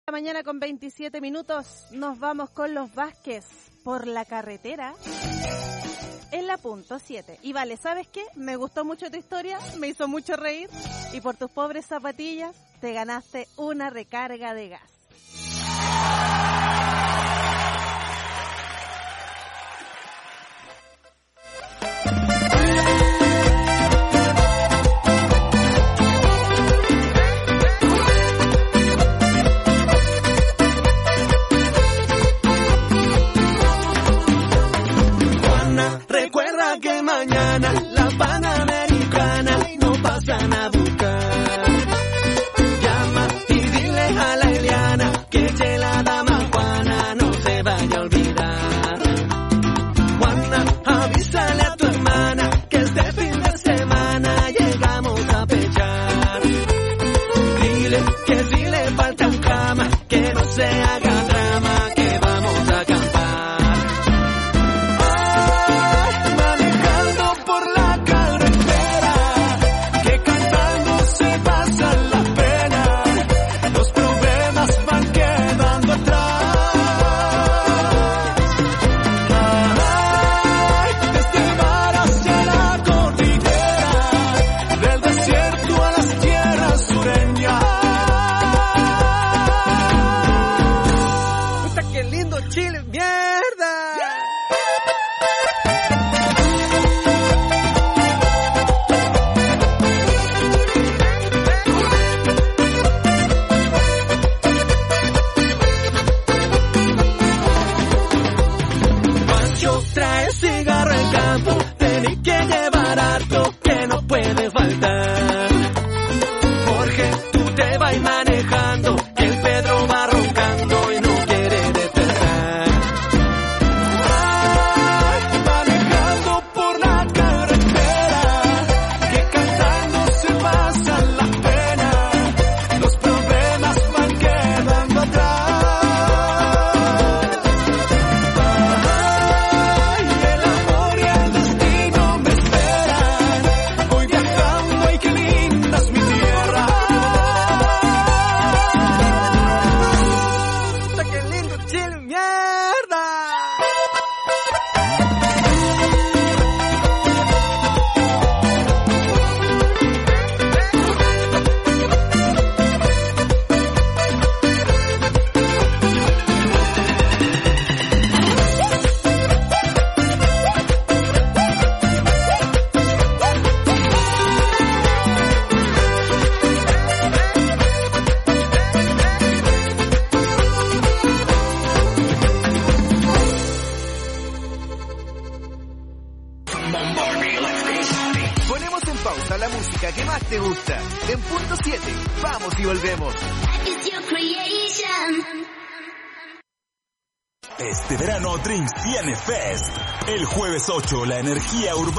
Mañana con 27 minutos nos vamos con los Vázquez por la carretera en la punto 7. Y vale, ¿sabes qué? Me gustó mucho tu historia, me hizo mucho reír y por tus pobres zapatillas te ganaste una recarga de gas. Que mañana las Panamericanas no pasan a buscar. Llama y dile a la Eliana que eche la dama Juana no se vaya a olvidar. Juana, avísale a tu hermana que este fin de semana llegamos a pechar. Dile que si le faltan cama que no se haga drama que vamos a acampar. Este verano Drinks tiene Fest. El jueves 8, la energía urbana